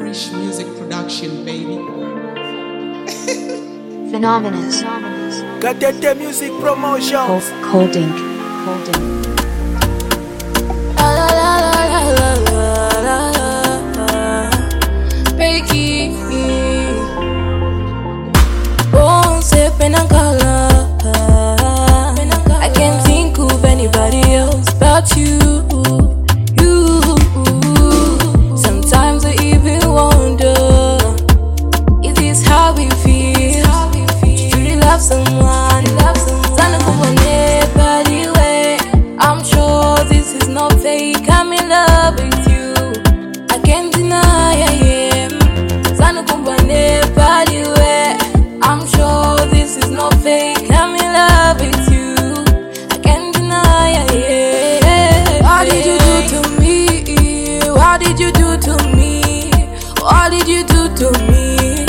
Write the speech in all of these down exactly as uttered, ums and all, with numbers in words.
Fresh music production, baby. Phenomenous. Got that the music promotion. Holding. Holding. I can't think of anybody else but you. You. Sometimes I even wonder, is this how we feel? To truly love someone, Sana kumbane body way. I'm sure this is not fake. I'm in love with you. I can't deny I am. Sana kumbane body way. I'm sure this is not fake. I'm in love with you. I can't deny it. What did you do to me? What did you do to me? What did you do to me?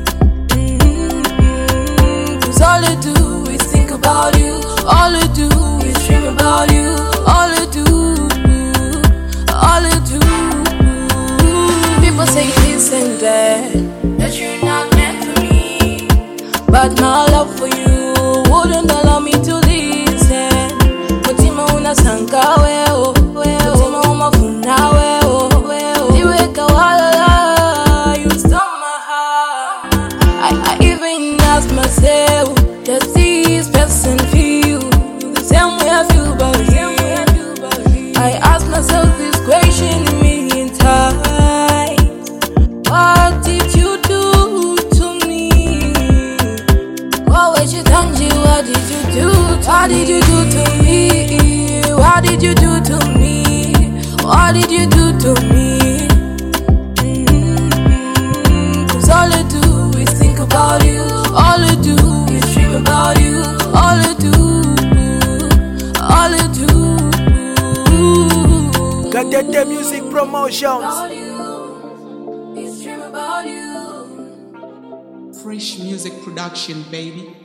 Mm-hmm. Cause all I do is think about you. All I do is dream about you. All I do, all I do. People say this and that, that you're not meant for me. But my love for you wouldn't allow me to listen. Mutima unasanka weo, mutima umafuna weo. Iweka wala, you stole my heart. I, I even ask myself, does this person feel the same way I feel about you? I ask myself this question a million times. What did you do to me? What did you do? What did you do to me? What did you do to me? What did you do to me? Mm-hmm. Cause all I do is think about you. All I do is dream about you. All I do, all I do. Got that the music promotions. About you, is dream about you. Fresh music production, baby.